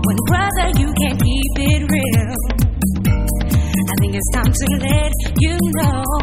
when brother you can't keep it real. I think it's time to let you know